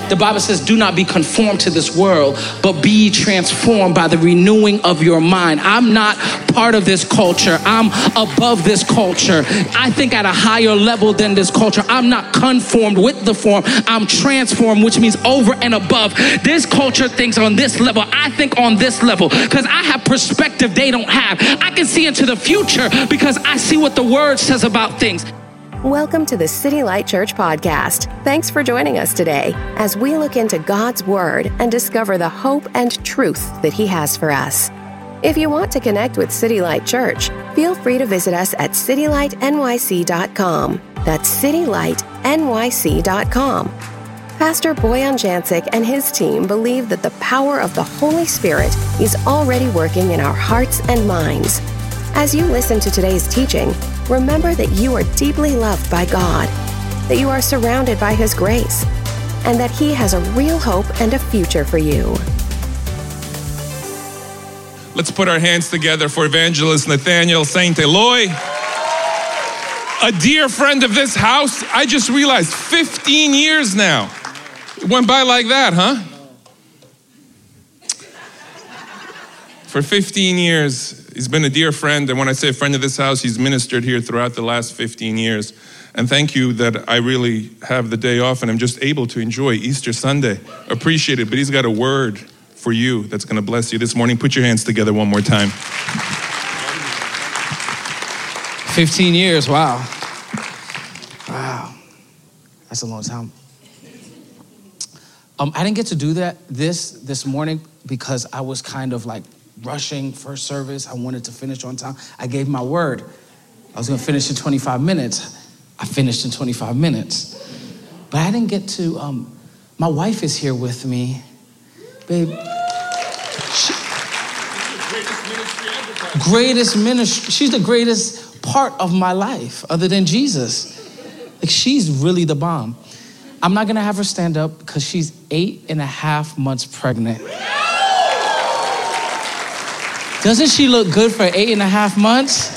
The Bible says, do not be conformed to this world, but be transformed by the renewing of your mind. I'm not part of this culture. I'm above this culture. I think at a higher level than this culture. I'm not conformed with the form. I'm transformed, which means over and above. This culture thinks on this level. I think on this level because I have perspective they don't have. I can see into the future because I see what the word says about things. Welcome to the City Light Church podcast. Thanks for joining us today as we look into God's Word and discover the hope and truth that He has for us. If you want to connect with City Light Church, feel free to visit us at citylightnyc.com. That's citylightnyc.com. Pastor Boyan Jancic and his team believe that the power of the Holy Spirit is already working in our hearts and minds. As you listen to today's teaching, remember that you are deeply loved by God, that you are surrounded by His grace, and that He has a real hope and a future for you. Let's put our hands together for Evangelist Nathaniel St. Eloy, a dear friend of this house. I just realized 15 years now. It went by like that, huh? For 15 years, he's been a dear friend. And when I say a friend of this house, he's ministered here throughout the last 15 years. And thank you that I really have the day off and I'm just able to enjoy Easter Sunday. Appreciate it. But he's got a word for you that's going to bless you this morning. Put your hands together one more time. 15 years, wow. Wow. That's a long time. I didn't get to do this morning because I was kind of like rushing first service. I wanted to finish on time. I gave my word. I was going to finish in 25 minutes. I finished in 25 minutes. But I didn't get to, my wife is here with me. Babe. Greatest ministry. She's the greatest part of my life other than Jesus. Like she's really the bomb. I'm not going to have her stand up because she's 8.5 months pregnant. Doesn't she look good for 8.5 months?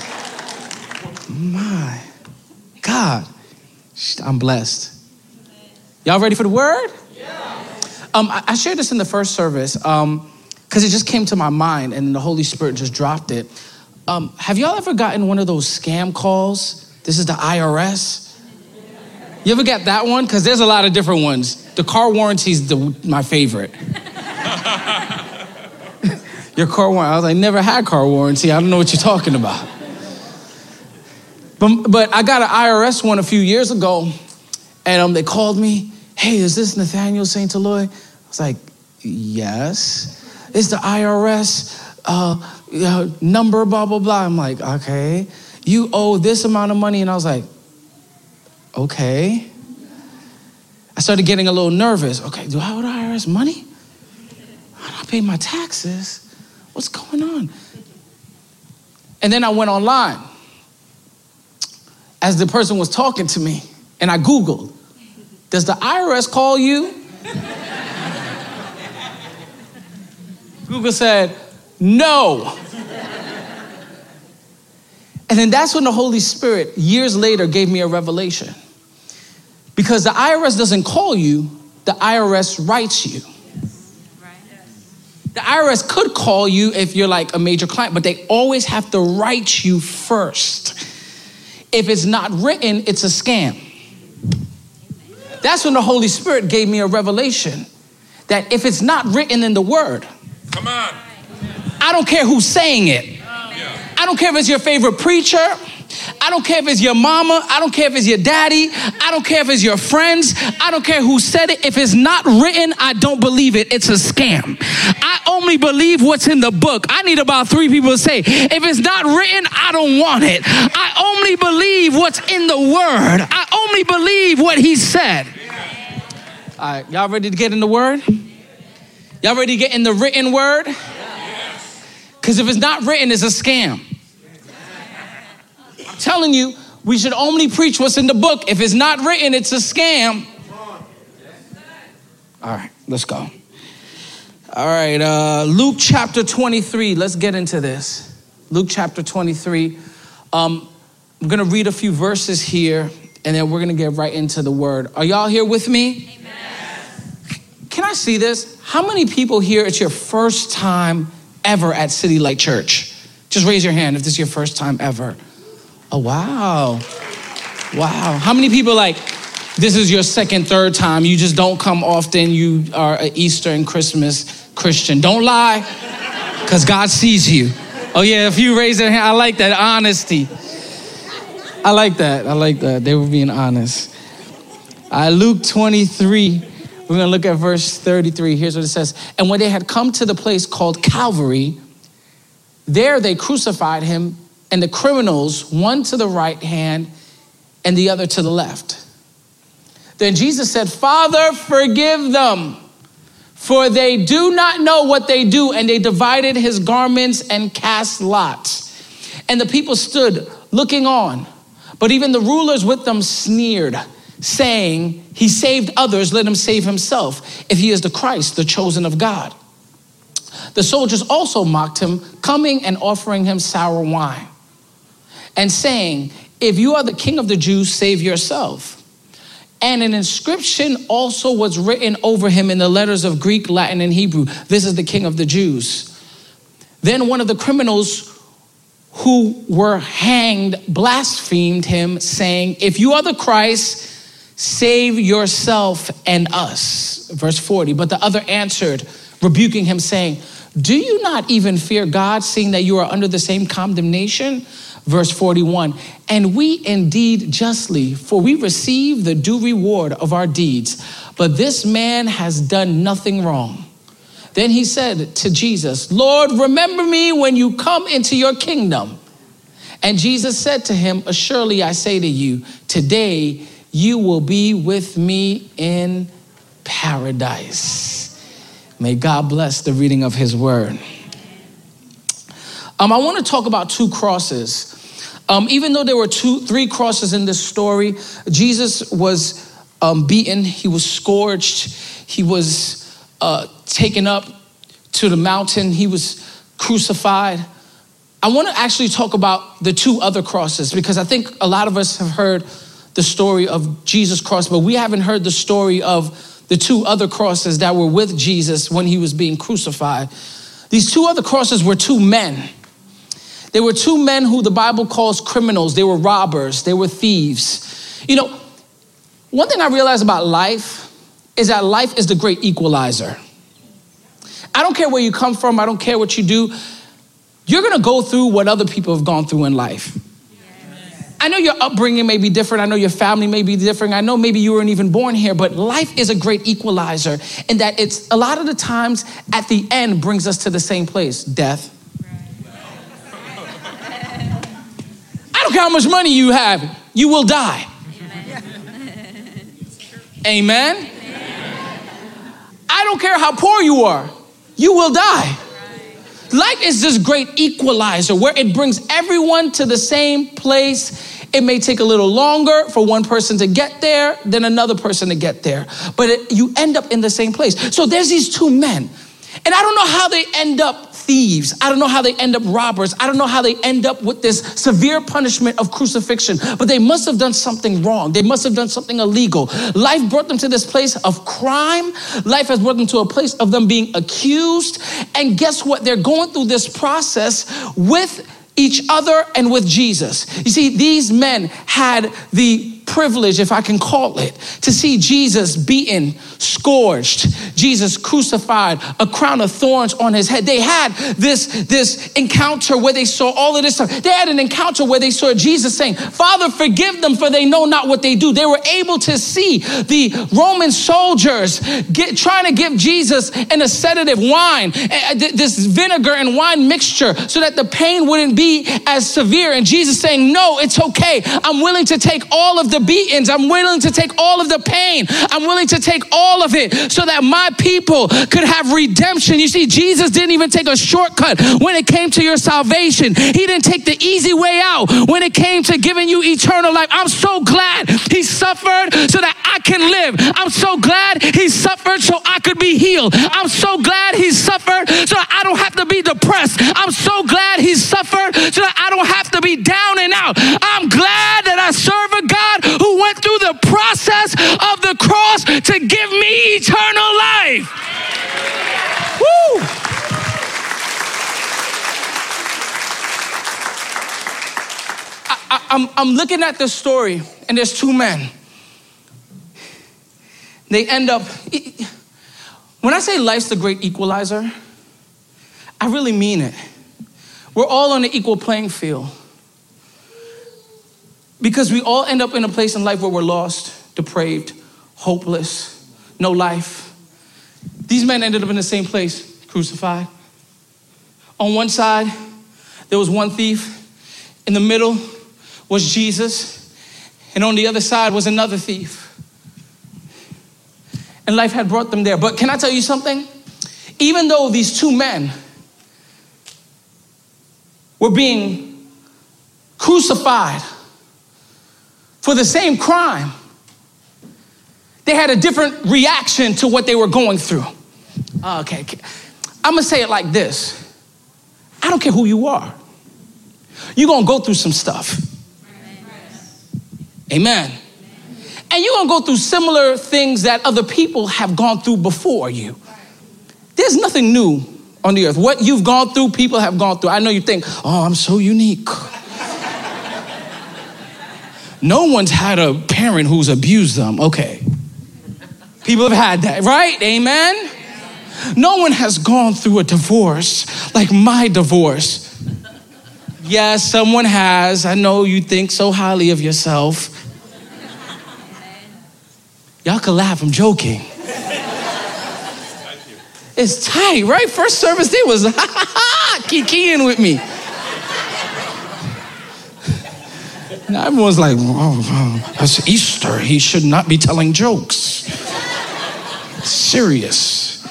My God, I'm blessed. Y'all ready for the word? Yeah. I shared this in the first service because it just came to my mind and the Holy Spirit just dropped it. Have y'all ever gotten one of those scam calls? This is the IRS. You ever got that one? Because there's a lot of different ones. The car warranty is my favorite. Your car warranty. I was like, never had car warranty. I don't know what you're talking about. But I got an IRS one a few years ago, and they called me. Hey, is this Nathaniel St. Eloy? I was like, yes. It's the IRS number, blah, blah, blah. I'm like, okay. You owe this amount of money. And I was like, okay. I started getting a little nervous. Okay, do I owe the IRS money? I don't pay my taxes. What's going on? And then I went online as the person was talking to me, and I Googled, does the IRS call you? Google said, no. And then that's when the Holy Spirit, years later, gave me a revelation. Because the IRS doesn't call you, the IRS writes you. The IRS could call you if you're like a major client, but they always have to write you first. If it's not written, it's a scam. That's when the Holy Spirit gave me a revelation that if it's not written in the word, come on. I don't care who's saying it. I don't care if it's your favorite preacher. I don't care if it's your mama. I don't care if it's your daddy. I don't care if it's your friends. I don't care who said it. If it's not written, I don't believe it. It's a scam. I only believe what's in the book. I need about 3 people to say, if it's not written, I don't want it. I only believe what's in the word. I only believe what he said. All right, y'all ready to get in the word? Y'all ready to get in the written word? Because if it's not written, it's a scam. I'm telling you, we should only preach what's in the book. If it's not written, it's a scam. All right, let's go. All right, Luke chapter 23. Let's get into this. Luke chapter 23. I'm going to read a few verses here, and then we're going to get right into the word. Are y'all here with me? Amen. I see this? How many people here, it's your first time ever at City Light Church? Just raise your hand if this is your first time ever. Oh, wow. Wow. How many people like, this is your second, third time, you just don't come often, you are an Easter and Christmas Christian? Don't lie, because God sees you. Oh yeah, if you raise your hand, I like that, honesty. I like that, they were being honest. Luke 23, we're gonna look at verse 33. Here's what it says. And when they had come to the place called Calvary, there they crucified him and the criminals, one to the right hand and the other to the left. Then Jesus said, Father, forgive them, for they do not know what they do. And they divided his garments and cast lots. And the people stood looking on. But even the rulers with them sneered, saying, he saved others, let him save himself, if he is the Christ, the chosen of God. The soldiers also mocked him, coming and offering him sour wine, and saying, if you are the king of the Jews, save yourself. And an inscription also was written over him in the letters of Greek, Latin, and Hebrew. This is the King of the Jews. Then one of the criminals who were hanged blasphemed him, saying, if you are the Christ, save yourself and us. Verse 40, but the other answered, rebuking him, saying, do you not even fear God, seeing that you are under the same condemnation? Verse 41, and we indeed justly, for we receive the due reward of our deeds, but this man has done nothing wrong. Then he said to Jesus, Lord, remember me when you come into your kingdom. And Jesus said to him, assuredly I say to you, today you will be with me in paradise. May God bless the reading of his word. I want to talk about two crosses. Even though there were three crosses in this story, Jesus was beaten, he was scourged, he was taken up to the mountain, he was crucified. I want to actually talk about the two other crosses, because I think a lot of us have heard the story of Jesus' cross, but we haven't heard the story of the two other crosses that were with Jesus when he was being crucified. These two other crosses were two men. They were two men who the Bible calls criminals. They were robbers. They were thieves. You know, one thing I realized about life is that life is the great equalizer. I don't care where you come from. I don't care what you do. You're going to go through what other people have gone through in life. I know your upbringing may be different. I know your family may be different. I know maybe you weren't even born here, but life is a great equalizer in that it's a lot of the times at the end brings us to the same place, death. I don't care how much money you have, you will die. Amen. I don't care how poor you are, you will die. Life is this great equalizer where it brings everyone to the same place. It may take a little longer for one person to get there than another person to get there, but you end up in the same place. So there's these two men, and I don't know how they end up thieves. I don't know how they end up robbers. I don't know how they end up with this severe punishment of crucifixion, but they must have done something wrong. They must have done something illegal. Life brought them to this place of crime. Life has brought them to a place of them being accused. And guess what? They're going through this process with each other and with Jesus. You see, these men had the privilege, if I can call it, to see Jesus beaten, scourged, Jesus crucified, a crown of thorns on his head. They had this encounter where they saw all of this stuff. They had an encounter where they saw Jesus saying, Father, forgive them, for they know not what they do. They were able to see the Roman soldiers trying to give Jesus an sedative wine, this vinegar and wine mixture, so that the pain wouldn't be as severe. And Jesus saying, no, it's okay. I'm willing to take all of the beatings. I'm willing to take all of the pain. I'm willing to take all of it so that my people could have redemption. You see, Jesus didn't even take a shortcut when it came to your salvation. He didn't take the easy way out when it came to giving you eternal life. I'm so glad he suffered so that I can live. I'm so glad he suffered so I could be healed. I'm so glad he suffered so that I don't have to be depressed. I'm so glad he suffered so that I don't have to be down and out. I'm glad that I serve a God who went through the process of the cross to give me eternal life. alive. Woo! I'm looking at this story, and there's two men. They end up, when I say life's the great equalizer, I really mean it. We're all on an equal playing field. Because we all end up in a place in life where we're lost, depraved, hopeless, no life. These men ended up in the same place, crucified. On one side, there was one thief. In the middle was Jesus. And on the other side was another thief. And life had brought them there. But can I tell you something? Even though these two men were being crucified for the same crime, they had a different reaction to what they were going through. Okay, I'm gonna say it like this. I don't care who you are. You're gonna go through some stuff. Amen. And you're gonna go through similar things that other people have gone through before you. There's nothing new on the earth. What you've gone through, people have gone through. I know you think, oh, I'm so unique. No one's had a parent who's abused them. Okay. People have had that, right? Amen? No one has gone through a divorce like my divorce. Yes, someone has. I know you think so highly of yourself. Y'all can laugh, I'm joking. It's tight, right? First service, they was kikiing with me. Now everyone's like, oh, it's Easter. He should not be telling jokes. Serious.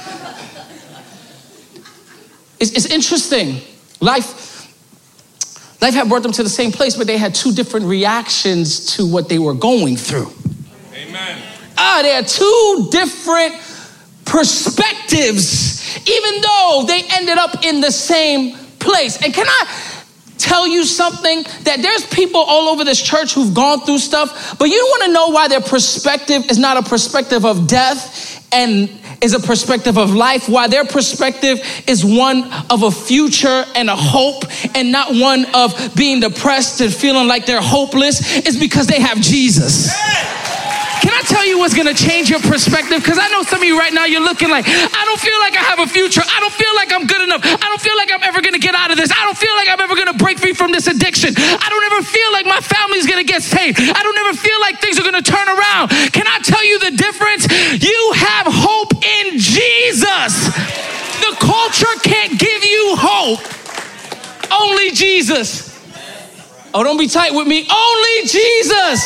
It's interesting. Life had brought them to the same place, but they had two different reactions to what they were going through. Amen. They had two different perspectives, even though they ended up in the same place. And can I tell you something? That there's people all over this church who've gone through stuff, but you want to know why their perspective is not a perspective of death and is a perspective of life, why their perspective is one of a future and a hope and not one of being depressed and feeling like they're hopeless, is because they have Jesus. Can I tell you what's gonna change your perspective? Because I know some of you right now, you're looking like, I don't feel like I have a future. I don't feel like I'm good enough. I don't feel like I'm ever gonna get out of this. I don't feel like I'm ever gonna break free from this addiction. I don't ever feel like my family's gonna get saved. I don't ever feel like things are gonna turn around. Can I tell you the difference? You have hope in Jesus. The culture can't give you hope. Only Jesus. Oh, don't be tight with me. Only Jesus.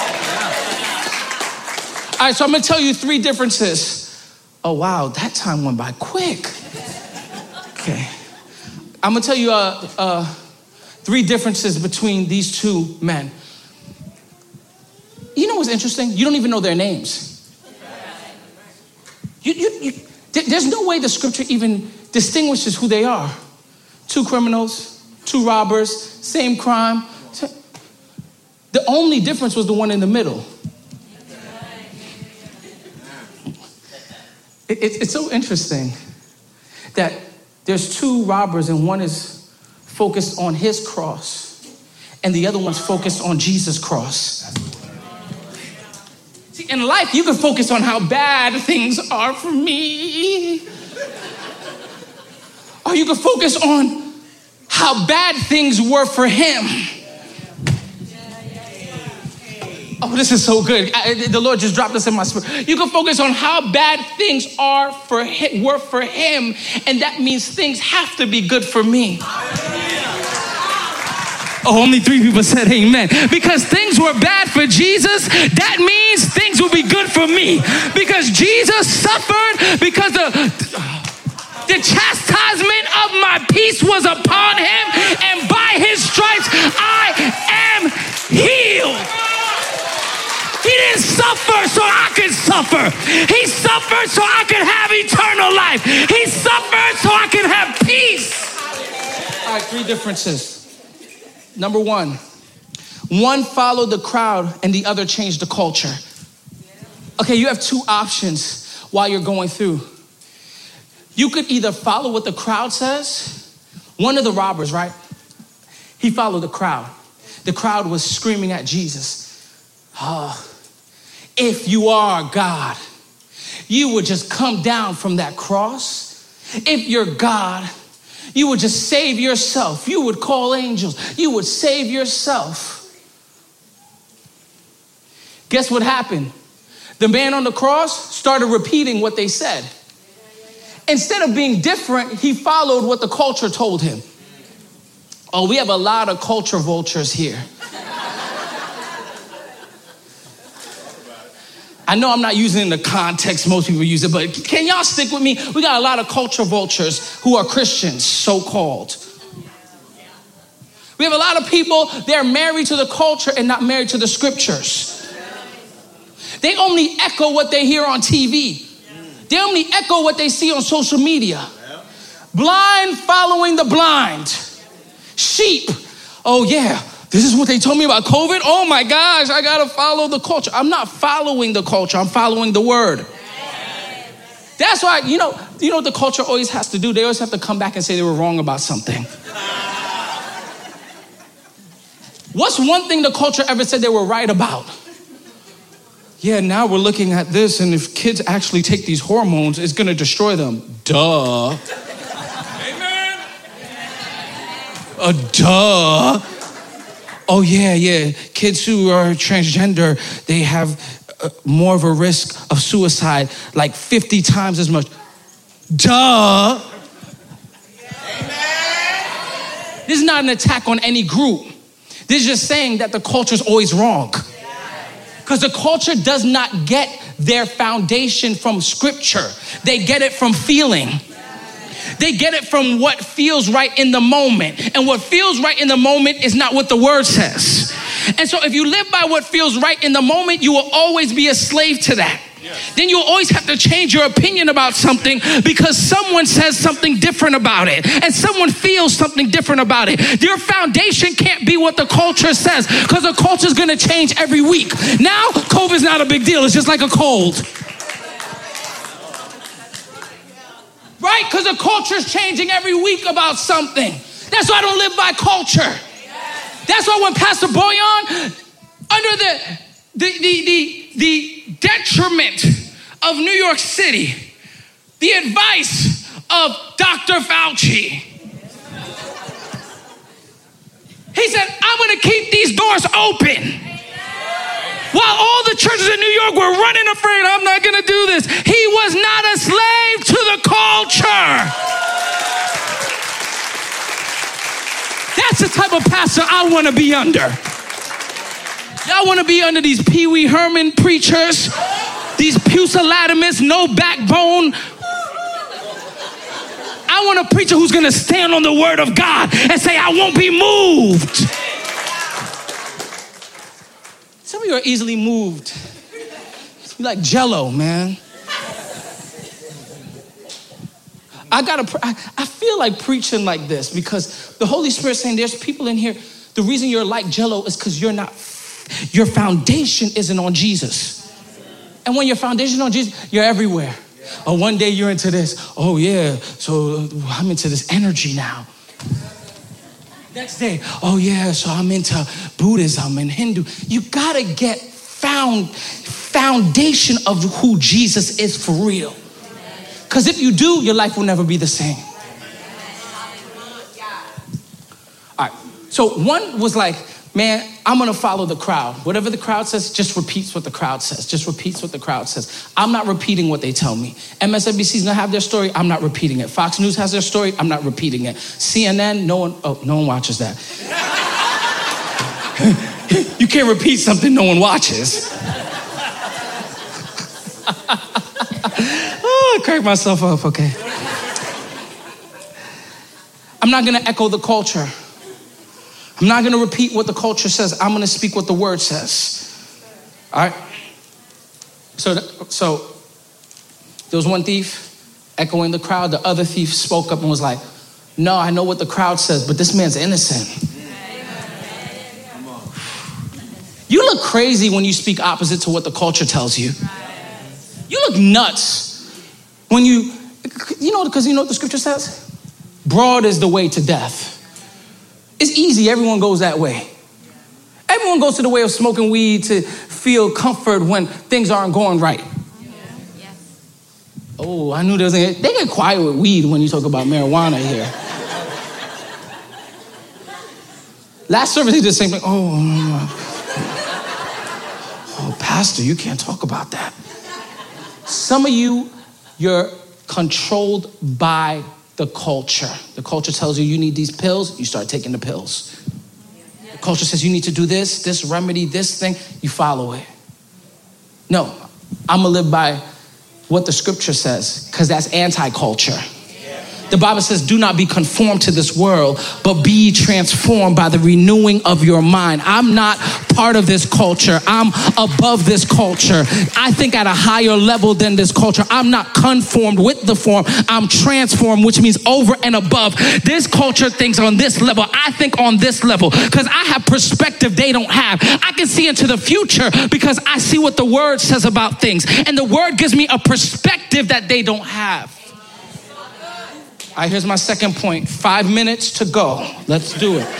All right, so I'm gonna tell you three differences. Oh, wow, that time went by quick. Okay. I'm gonna tell you three differences between these two men. You know what's interesting? You don't even know their names. There's no way the scripture even distinguishes who they are. Two criminals, two robbers, same crime. The only difference was the one in the middle. It's so interesting that there's two robbers and one is focused on his cross and the other one's focused on Jesus' cross. See, in life, you can focus on how bad things are for me. Or you can focus on how bad things were for him. Oh, this is so good. The Lord just dropped this in my spirit. You can focus on how bad things were for him, and that means things have to be good for me. Oh, only 3 people said amen. Because things were bad for Jesus, that means things will be good for me. Because Jesus suffered, because the chastisement of my peace was upon him, and by his stripes I am healed. He didn't suffer so I could suffer. He suffered so I could have eternal life. He suffered so I could have peace. All right, three differences. Number one followed the crowd and the other changed the culture. Okay, you have two options while you're going through. You could either follow what the crowd says. One of the robbers, right? He followed the crowd. The crowd was screaming at Jesus. If you are God, you would just come down from that cross. If you're God, you would just save yourself. You would call angels. You would save yourself. Guess what happened? The man on the cross started repeating what they said. Instead of being different, he followed what the culture told him. Oh, we have a lot of culture vultures here. I know I'm not using it in the context most people use it, but can y'all stick with me? We got a lot of culture vultures who are Christians, so-called. We have a lot of people, they're married to the culture and not married to the scriptures. They only echo what they hear on TV. They only echo what they see on social media. Blind following the blind. Sheep. Oh yeah, this is what they told me about COVID. Oh my gosh, I gotta follow the culture. I'm not following the culture, I'm following the word. That's why, you know what the culture always has to do? They always have to come back and say they were wrong about something. What's one thing the culture ever said they were right about? Yeah, now we're looking at this, and if kids actually take these hormones, it's gonna destroy them. Duh. Amen. Duh. Oh yeah. Kids who are transgender, they have more of a risk of suicide, like 50 times as much. Duh. Amen. This is not an attack on any group. This is just saying that the culture's always wrong. Because the culture does not get their foundation from scripture. They get it from feeling. They get it from what feels right in the moment. And what feels right in the moment is not what the word says. And so if you live by what feels right in the moment, you will always be a slave to that. Then you'll always have to change your opinion about something because someone says something different about it and someone feels something different about it. Your foundation can't be what the culture says because the culture is going to change every week. Now, COVID's not a big deal. It's just like a cold. Right? Because the culture is changing every week about something. That's why I don't live by culture. That's why when Pastor Boyan, under the detriment of New York City, the advice of Dr. Fauci, he said, I'm going to keep these doors open. While all the churches in New York were running afraid, I'm not going to do this. He was not a slave to the culture. That's the type of pastor I want to be under. Y'all want to be under these Pee Wee Herman preachers, these pusillanimous, no backbone. I want a preacher who's going to stand on the word of God and say, I won't be moved. Some of you are easily moved. You like Jell-O, man. I feel like preaching like this because the Holy Spirit's saying there's people in here. The reason you're like Jell-O is because your foundation isn't on Jesus. And when your foundation is on Jesus, you're everywhere. Oh, one day you're into this. Oh yeah, so I'm into this energy now. Next day, oh yeah, so I'm into Buddhism and Hindu. You gotta get foundation of who Jesus is for real. Because if you do, your life will never be the same. All right, so one was like, man, I'm gonna follow the crowd. Whatever the crowd says, just repeats what the crowd says. Just repeats what the crowd says. I'm not repeating what they tell me. MSNBC's gonna have their story, I'm not repeating it. Fox News has their story, I'm not repeating it. CNN, no one watches that. You can't repeat something no one watches. Oh, I cracked myself up, okay. I'm not gonna echo the culture. I'm not gonna repeat what the culture says. I'm gonna speak what the word says. All right? So there was one thief echoing the crowd. The other thief spoke up and was like, no, I know what the crowd says, but this man's innocent. You look crazy when you speak opposite to what the culture tells you. You look nuts when you You know what the scripture says? Broad is the way to death. It's easy. Everyone goes that way. Everyone goes to the way of smoking weed to feel comfort when things aren't going right. Oh, I knew there was they get quiet with weed when you talk about marijuana here. Last service, he did the same thing. Oh, pastor, you can't talk about that. Some of you, you're controlled by the culture. The culture tells you need these pills, you start taking the pills. The culture says you need to do this remedy, this thing, you follow it. No, I'm gonna live by what the scripture says, because that's anti-culture. The Bible says, do not be conformed to this world, but be transformed by the renewing of your mind. I'm not part of this culture. I'm above this culture. I think at a higher level than this culture. I'm not conformed with the form. I'm transformed, which means over and above. This culture thinks on this level. I think on this level because I have perspective they don't have. I can see into the future because I see what the word says about things. And the word gives me a perspective that they don't have. All right, here's my second point. 5 minutes to go. Let's do it.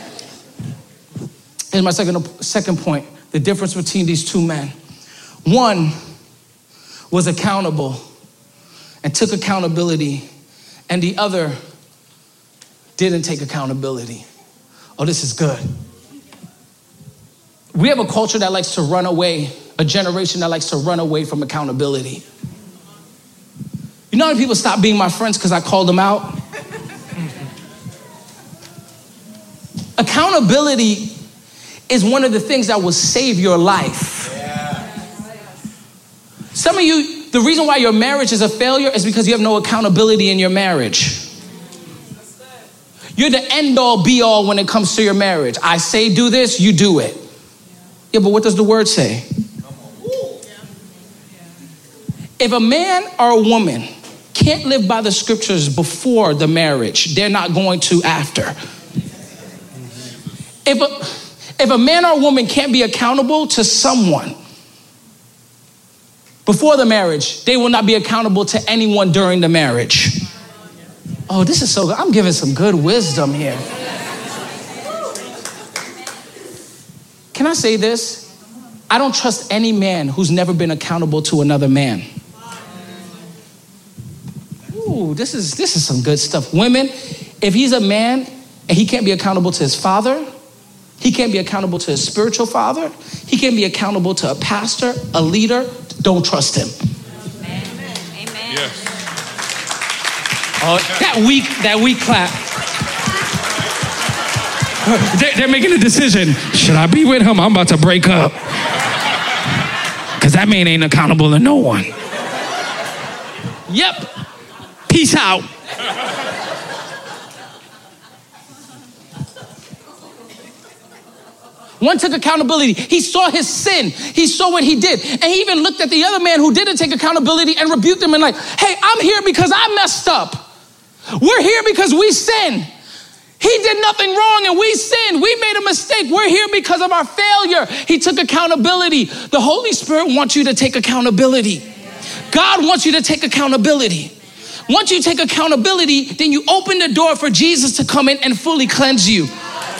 Here's my second point. The difference between these two men. One was accountable and took accountability, and the other didn't take accountability. Oh, this is good. We have a culture that likes to run away, a generation that likes to run away from accountability. You know how many people stopped being my friends because I called them out? Accountability is one of the things that will save your life. Some of you, the reason why your marriage is a failure is because you have no accountability in your marriage. You're the end all be all when it comes to your marriage. I say do this, you do it. Yeah, but what does the word say? If a man or a woman can't live by the scriptures before the marriage, they're not going to after. If a man or a woman can't be accountable to someone before the marriage, they will not be accountable to anyone during the marriage. Oh, this is so good. I'm giving some good wisdom here. Can I say this? I don't trust any man who's never been accountable to another man. Ooh, this is some good stuff. Women, if he's a man and he can't be accountable to his father, he can't be accountable to his spiritual father, he can't be accountable to a pastor, a leader, don't trust him. Amen. Amen. Yes. Oh, that weak clap. They're making a decision. Should I be with him? I'm about to break up. Because that man ain't accountable to no one. Yep. Peace out. One took accountability. He saw his sin. He saw what he did. And he even looked at the other man who didn't take accountability and rebuked him and like, hey, I'm here because I messed up. We're here because we sinned. He did nothing wrong and we sinned. We made a mistake. We're here because of our failure. He took accountability. The Holy Spirit wants you to take accountability. God wants you to take accountability. Once you take accountability, then you open the door for Jesus to come in and fully cleanse you.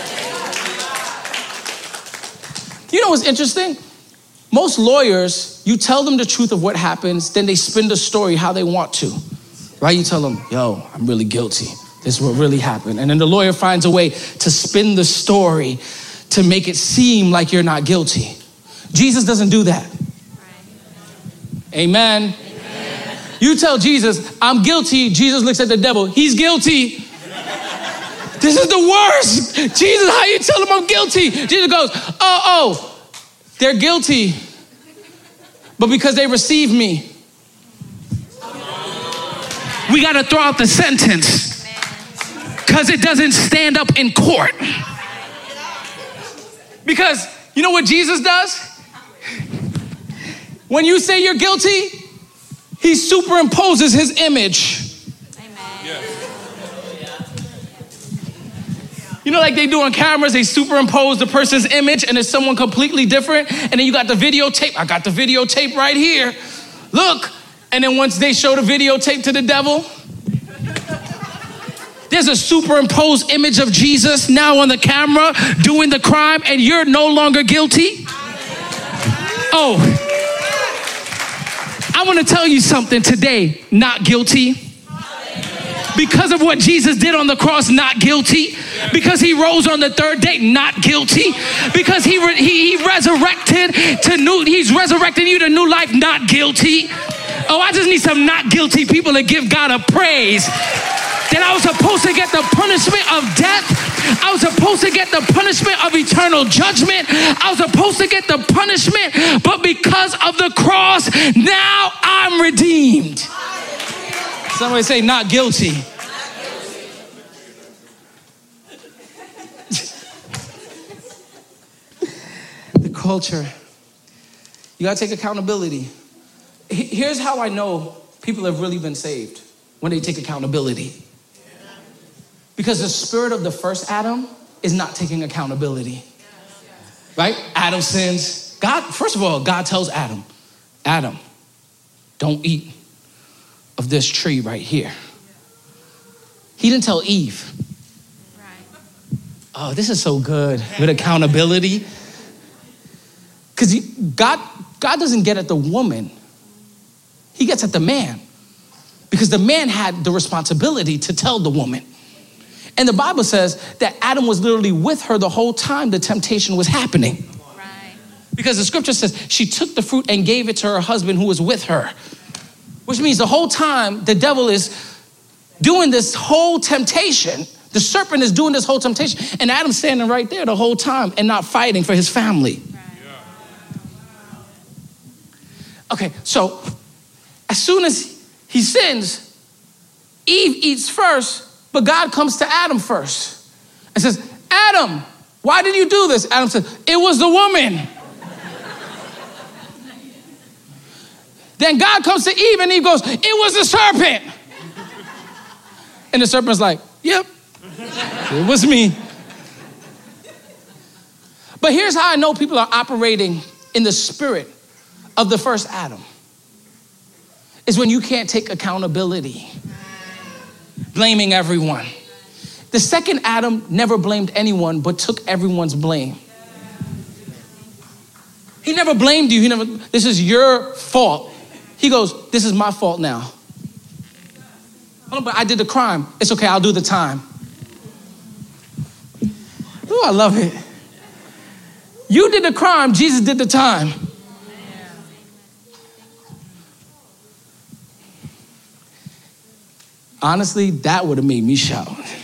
You know what's interesting? Most lawyers, you tell them the truth of what happens, then they spin the story how they want to. Right? You tell them, yo, I'm really guilty. This is what really happened. And then the lawyer finds a way to spin the story to make it seem like you're not guilty. Jesus doesn't do that. Amen. You tell Jesus, I'm guilty. Jesus looks at the devil. He's guilty. This is the worst. Jesus, how you tell him I'm guilty? Jesus goes, oh, they're guilty. But because they received me, we got to throw out the sentence because it doesn't stand up in court. Because you know what Jesus does? When you say you're guilty, he superimposes his image. Amen. You know, like they do on cameras, they superimpose the person's image and it's someone completely different. And then you got the videotape. I got the videotape right here. Look, And then once they show the videotape to the devil, there's a superimposed image of Jesus now on the camera doing the crime, and you're no longer guilty. Oh, I want to tell you something today, not guilty. Because of what Jesus did on the cross, not guilty. Because he rose on the third day, not guilty. Because he resurrected he's resurrecting you to new life, not guilty. Oh, I just need some not guilty people to give God a praise. That I was supposed to get the punishment of death. I was supposed to get the punishment of eternal judgment. I was supposed to get the punishment, but because of the cross, now I'm redeemed. Somebody say, not guilty. The culture. You gotta take accountability. Here's how I know people have really been saved, when they take accountability. Because the spirit of the first Adam is not taking accountability. Right? Adam sins. God, first of all, God tells Adam, don't eat of this tree right here. He didn't tell Eve. Oh, this is so good with accountability. Because God doesn't get at the woman. He gets at the man. Because the man had the responsibility to tell the woman. And the Bible says that Adam was literally with her the whole time the temptation was happening. Right. Because the scripture says she took the fruit and gave it to her husband who was with her. Which means the whole time the devil is doing this whole temptation. The serpent is doing this whole temptation. And Adam's standing right there the whole time and not fighting for his family. Right. Okay, so as soon as he sins, Eve eats first, but God comes to Adam first and says, Adam, why did you do this? Adam said, it was the woman. Then God comes to Eve and Eve goes, it was the serpent. And the serpent's like, yep, it was me. But here's how I know people are operating in the spirit of the first Adam. Is when you can't take accountability. Blaming everyone. The second Adam never blamed anyone, but took everyone's blame. He never blamed you. This is your fault. He goes, this is my fault now. Oh, but I did the crime. It's okay, I'll do the time. Ooh, I love it. You did the crime, Jesus did the time. Honestly, that would have made me shout.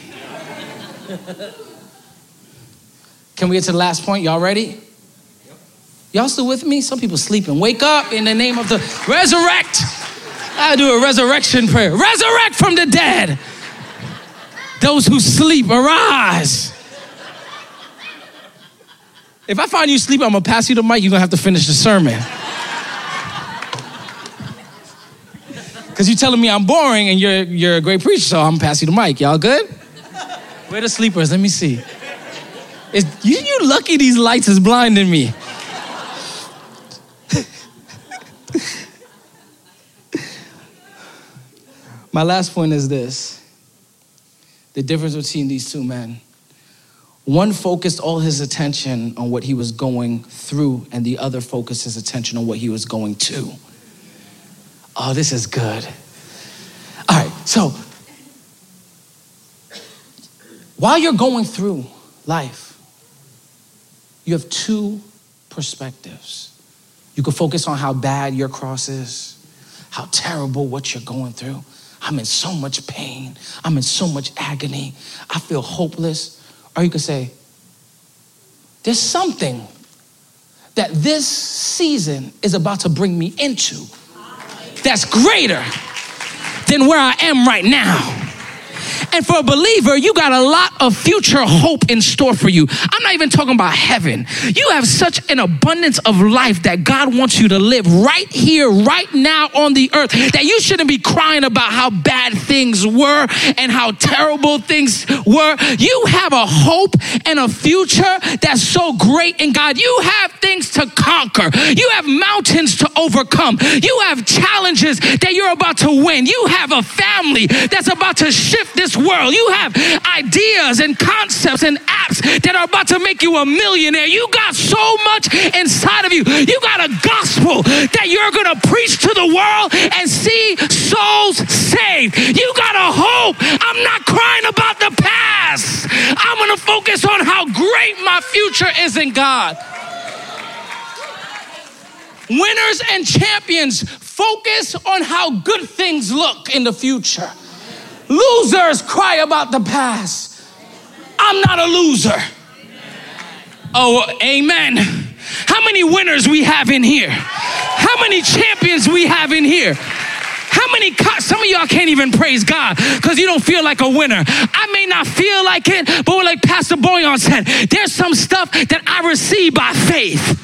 Can we get to the last point? Y'all ready? Y'all still with me? Some people sleeping. Wake up in the name of the resurrect. I do a resurrection prayer. Resurrect from the dead. Those who sleep, arise. If I find you sleeping, I'm gonna pass you the mic. You're gonna have to finish the sermon. Because you're telling me I'm boring and you're a great preacher, so I'm gonna pass you the mic. Y'all good? Where are the sleepers? Let me see. You lucky these lights is blinding me. My last point is this. The difference between these two men. One focused all his attention on what he was going through, and the other focused his attention on what he was going to. Oh, this is good. All right, so while you're going through life, you have two perspectives. You can focus on how bad your cross is, how terrible what you're going through. I'm in so much pain. I'm in so much agony. I feel hopeless. Or you could say, there's something that this season is about to bring me into that's greater than where I am right now. And for a believer, you got a lot of future hope in store for you. I'm not even talking about heaven. You have such an abundance of life that God wants you to live right here, right now on the earth, that you shouldn't be crying about how bad things were and how terrible things were. You have a hope and a future that's so great in God. You have things to conquer. You have mountains to overcome. You have challenges that you're about to win. You have a family that's about to shift this world. You have ideas and concepts and apps that are about to make you a millionaire. You got so much inside of you. You got a gospel that you're going to preach to the world and see souls saved. You got a hope. I'm not crying about the past. I'm going to focus on how great my future is in God. Winners and champions focus on how good things look in the future. Losers cry about the past. I'm not a loser. Oh, amen. How many winners we have in here? How many champions we have in here? How many, some of y'all can't even praise God because you don't feel like a winner. I may not feel like it, but like Pastor Boyan said, there's some stuff that I receive by faith.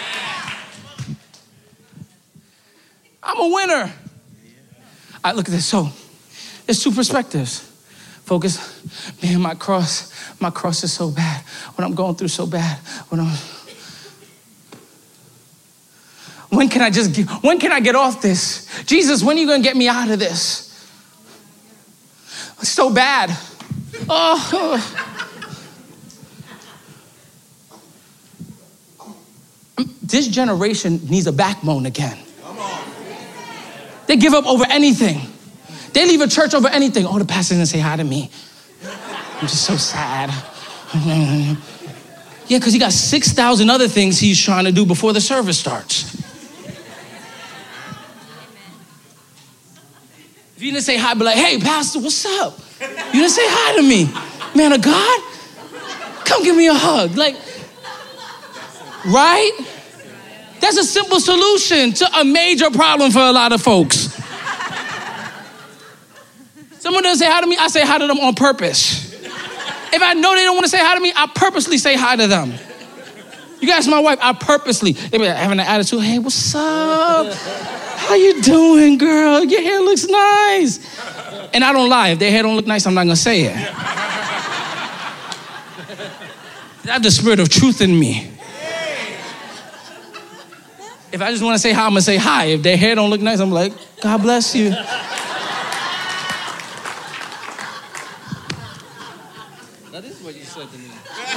I'm a winner. All right, look at this. So there's two perspectives. Focus, man, my cross is so bad. What I'm going through so bad. When can I get off this? Jesus, when are you going to get me out of this? It's so bad. Oh. This generation needs a backbone again. They give up over anything. They leave a church over anything. Oh, the pastor didn't say hi to me. I'm just so sad. Yeah, because he got 6,000 other things he's trying to do before the service starts. If you didn't say hi, be like, hey, pastor, what's up? You didn't say hi to me. Man of God, come give me a hug. Like, right? That's a simple solution to a major problem for a lot of folks. Someone doesn't say hi to me, I say hi to them on purpose. If I know they don't want to say hi to me, I purposely say hi to them. You guys, my wife, I purposely, they be having an attitude, hey, what's up? How you doing, girl? Your hair looks nice. And I don't lie. If their hair don't look nice, I'm not going to say it. I have the spirit of truth in me. If I just want to say hi, I'm going to say hi. If their hair don't look nice, I'm like, God bless you. That is what you said to me.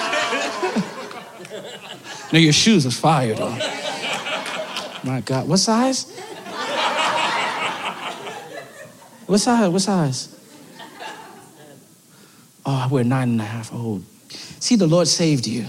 No, your shoes are fire, though. My God. What size? What size? Oh, I wear 9.5. Oh, see, the Lord saved you.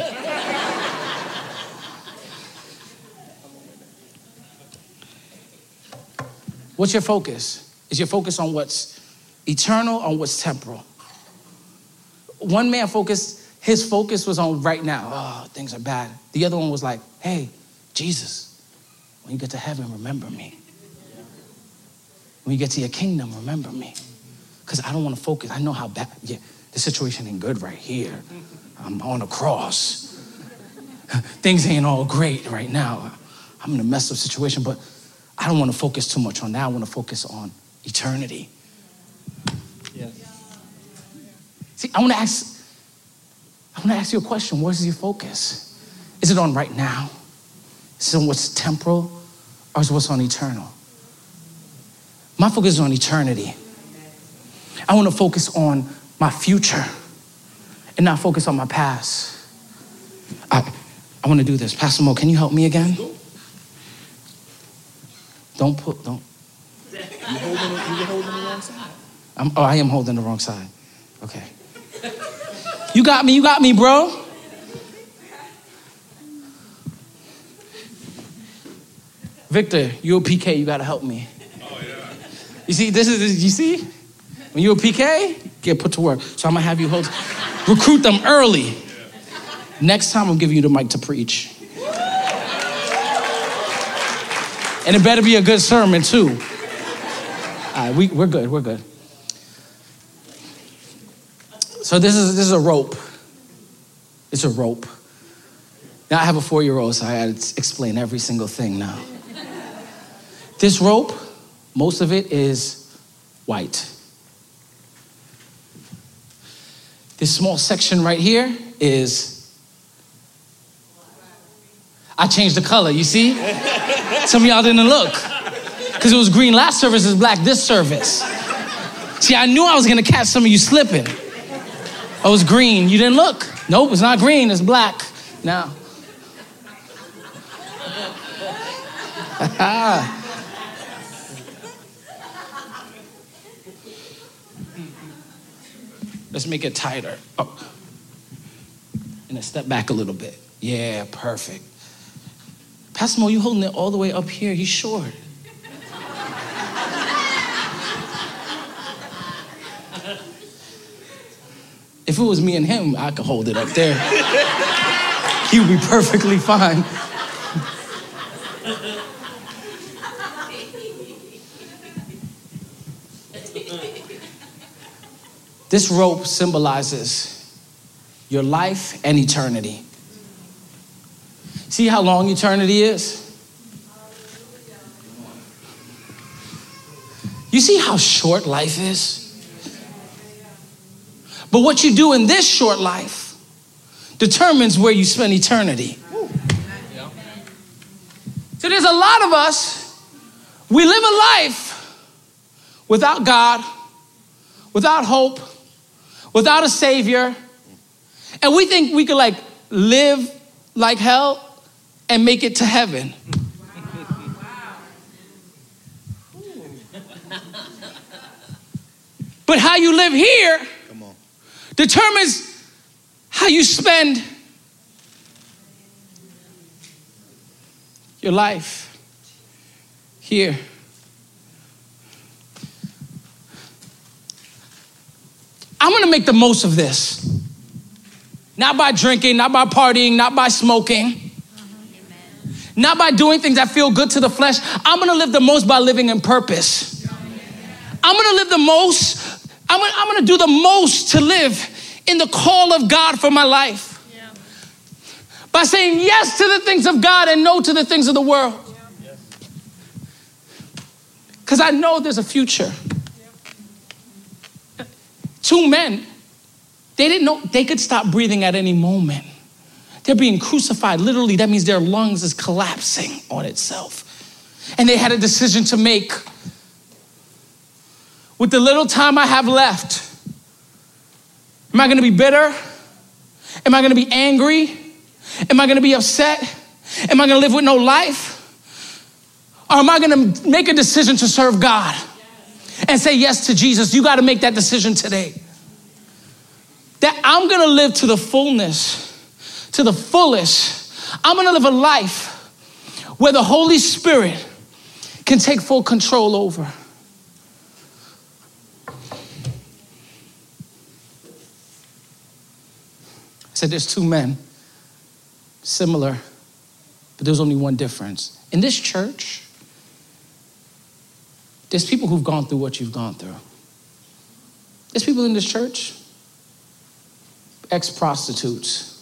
What's your focus? Is your focus on what's eternal or what's temporal? One man his focus was on right now. Oh, things are bad. The other one was like, hey, Jesus, when you get to heaven, remember me. When you get to your kingdom, remember me. Because I don't want to focus. I know how bad, the situation ain't good right here. I'm on a cross. Things ain't all great right now. I'm in a messed up situation, but I don't want to focus too much on that. I want to focus on eternity. Yes. See, I want to ask you a question. Where's your focus? Is it on right now? Is it on what's temporal? Or is it what's on eternal? My focus is on eternity. I want to focus on my future and not focus on my past. I want to do this. Pastor Mo, can you help me again? Don't. You holding the wrong side? I am holding the wrong side. Okay. You got me, bro. Victor, you're a PK, you gotta help me. Oh, yeah. You see? When you're a PK, get put to work. So I'm gonna have you recruit them early. Yeah. Next time I'm giving you the mic to preach. And it better be a good sermon too. All right, we're good. So this is a rope. It's a rope. Now I have a 4-year-old, so I had to explain every single thing now. This rope, most of it is white. This small section right here is, I changed the color, you see? Some of y'all didn't look. Because it was green last service, is black this service. See, I knew I was gonna catch some of you slipping. Oh, it's green, you didn't look. Nope, it's not green, it's black now. Let's make it tighter. Oh. And then step back a little bit. Yeah, perfect. Pastor Mo, you holding it all the way up here. He's short. If it was me and him, I could hold it up there. He would be perfectly fine. This rope symbolizes your life and eternity. See how long eternity is? You see how short life is? But what you do in this short life determines where you spend eternity. So there's a lot of us, we live a life without God, without hope, without a savior, and we think we could like live like hell and make it to heaven. But how you live here determines how you spend your life here. I'm gonna make the most of this. Not by drinking, not by partying, not by smoking, not by doing things that feel good to the flesh. I'm gonna live the most by living in purpose. I'm gonna live the most, I'm gonna do the most to live in the call of God for my life. By saying yes to the things of God and no to the things of the world. Because I know there's a future. 2 men, they didn't know they could stop breathing at any moment. They're being crucified. Literally, that means their lungs is collapsing on itself. And they had a decision to make. With the little time I have left, am I gonna be bitter? Am I gonna be angry? Am I gonna be upset? Am I gonna live with no life? Or am I gonna make a decision to serve God and say yes to Jesus? You gotta make that decision today. That I'm gonna live to the fullness, to the fullest. I'm gonna live a life where the Holy Spirit can take full control over. I said there's 2 men, similar, but there's only one difference. In this church, there's people who've gone through what you've gone through. There's people in this church, ex-prostitutes.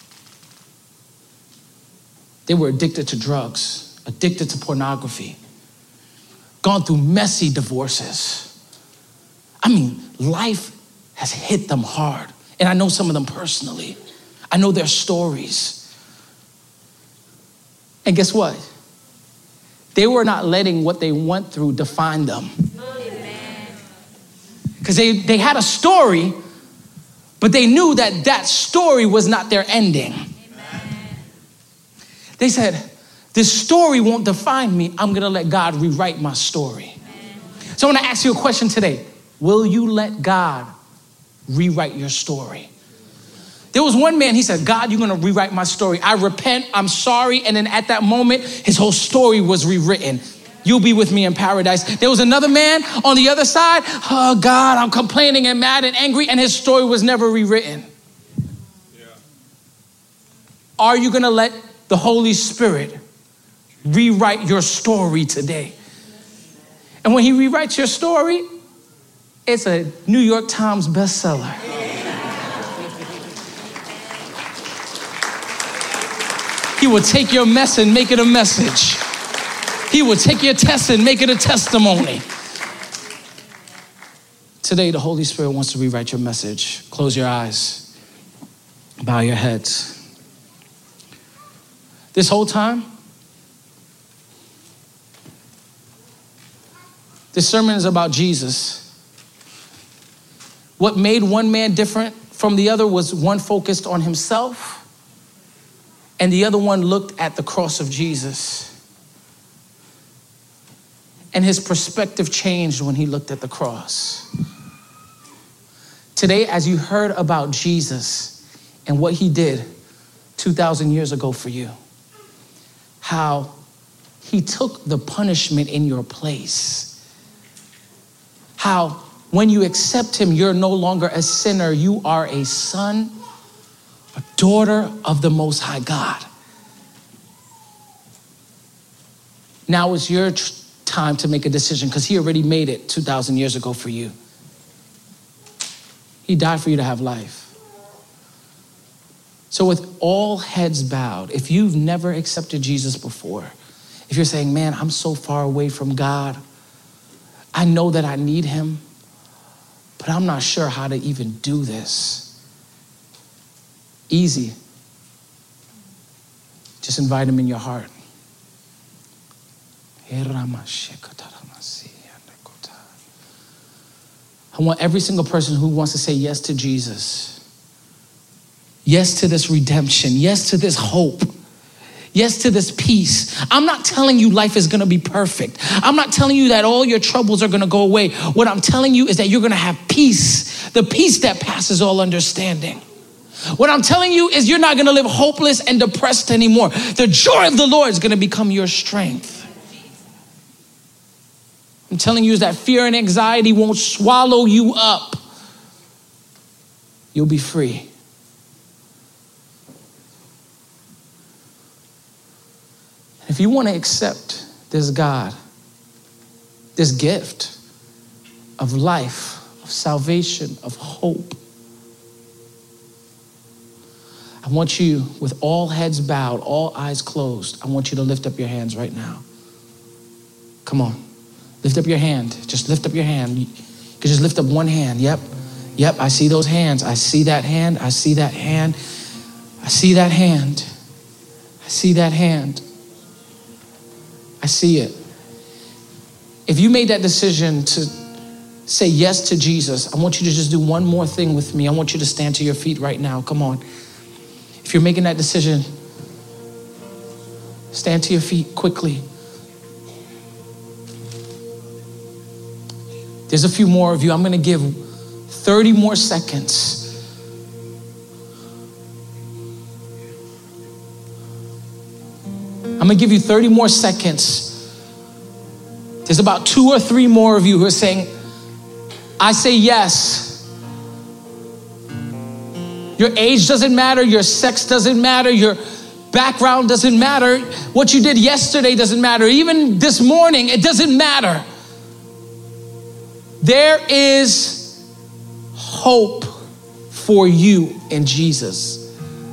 They were addicted to drugs, addicted to pornography, gone through messy divorces. I mean, life has hit them hard. And I know some of them personally. I know their stories. And guess what? They were not letting what they went through define them. Because they had a story, but they knew that that story was not their ending. They said, this story won't define me. I'm gonna let God rewrite my story. So I wanna ask you a question today. Will you let God rewrite your story? There was one man, he said, God, you're gonna rewrite my story. I repent, I'm sorry. And then at that moment, his whole story was rewritten. You'll be with me in paradise. There was another man on the other side. Oh God, I'm complaining and mad and angry, and his story was never rewritten. Yeah. Are you gonna let the Holy Spirit rewrite your story today? And when he rewrites your story, it's a New York Times bestseller. He will take your mess and make it a message. He will take your test and make it a testimony. Today, the Holy Spirit wants to rewrite your message. Close your eyes. Bow your heads. This whole time, this sermon is about Jesus. What made one man different from the other was one focused on himself, and the other one looked at the cross of Jesus. And his perspective changed when he looked at the cross. Today, as you heard about Jesus and what he did 2,000 years ago for you, how he took the punishment in your place, how when you accept him, you're no longer a sinner, you are a son, a daughter of the Most High God. Now is your time to make a decision, because he already made it 2,000 years ago for you. He died for you to have life. So with all heads bowed, if you've never accepted Jesus before, if you're saying, man, I'm so far away from God, I know that I need him, but I'm not sure how to even do this. Easy. Just invite him in your heart. I want every single person who wants to say yes to Jesus, yes to this redemption, yes to this hope, yes to this peace. I'm not telling you life is going to be perfect. I'm not telling you that all your troubles are going to go away. What I'm telling you is that you're going to have peace, the peace that passes all understanding. What I'm telling you is you're not going to live hopeless and depressed anymore. The joy of the Lord is going to become your strength. I'm telling you is that fear and anxiety won't swallow you up. You'll be free. If you want to accept this God, this gift of life, of salvation, of hope, I want you, with all heads bowed, all eyes closed, I want you to lift up your hands right now. Come on. Lift up your hand. Just lift up your hand. You can just lift up one hand. Yep. I see those hands. I see that hand. I see that hand. I see that hand. I see that hand. I see it. If you made that decision to say yes to Jesus, I want you to just do one more thing with me. I want you to stand to your feet right now. Come on. If you're making that decision, stand to your feet quickly. There's a few more of you. I'm going to give 30 more seconds. I'm going to give you 30 more seconds. There's about 2 or 3 more of you who are saying, I say yes. Your age doesn't matter. Your sex doesn't matter. Your background doesn't matter. What you did yesterday doesn't matter. Even this morning, it doesn't matter. There is hope for you in Jesus.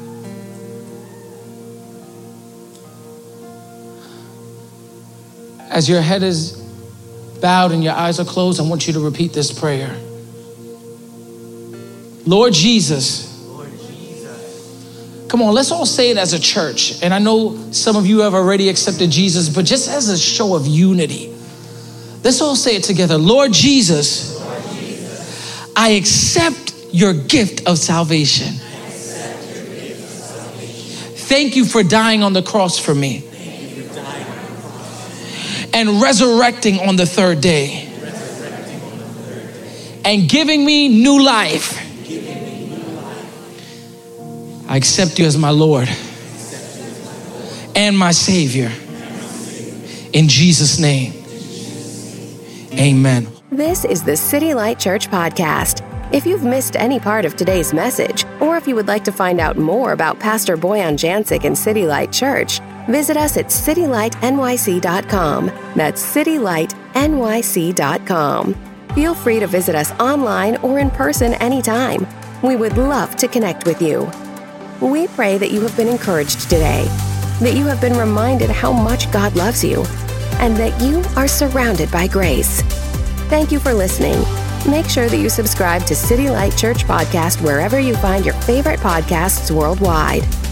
As your head is bowed and your eyes are closed, I want you to repeat this prayer. Lord Jesus. Come on, let's all say it as a church. And I know some of you have already accepted Jesus, but just as a show of unity, let's all say it together. Lord Jesus, I accept your gift of salvation. Thank you for dying on the cross for me and resurrecting on the third day and giving me new life. I accept you as my Lord and my Savior. In Jesus' name. Amen. This is the City Light Church podcast. If you've missed any part of today's message, or if you would like to find out more about Pastor Boyan Jancic and City Light Church, visit us at citylightnyc.com. That's citylightnyc.com. Feel free to visit us online or in person anytime. We would love to connect with you. We pray that you have been encouraged today. that you have been reminded how much God loves you, and that you are surrounded by grace. Thank you for listening. Make sure that you subscribe to City Light Church Podcast wherever you find your favorite podcasts worldwide.